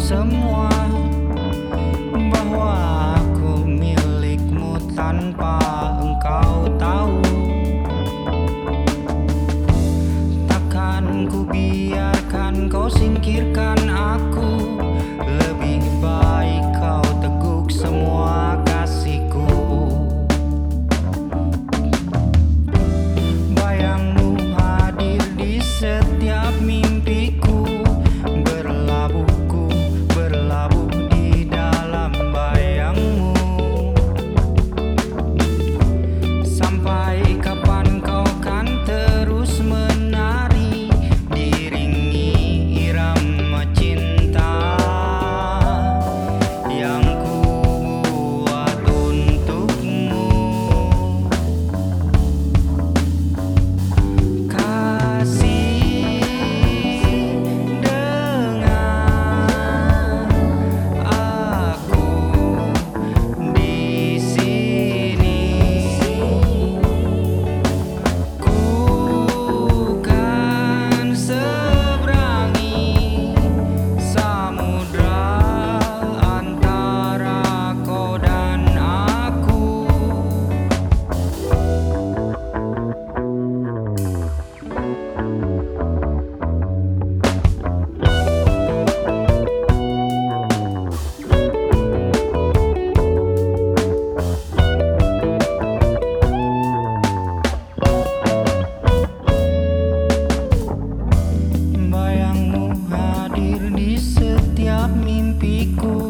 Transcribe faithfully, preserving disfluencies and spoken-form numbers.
semua, bahwa aku milikmu tanpa engkau tahu. Takkan ku biarkan kau singkirkan aku, lebih baik kau teguk semua kasihku. Bayangmu hadir di setiap mimpiku, berlabuhku berlabuh di dalam bayangmu. Sampai kapan kau kan terus menari, diiringi irama cinta yang ku buat untukmu. Kasih, dengar aku di sini. Ku kan seberangi samudra antara kau dan aku. Bayangmu hadir di setiap mimpiku,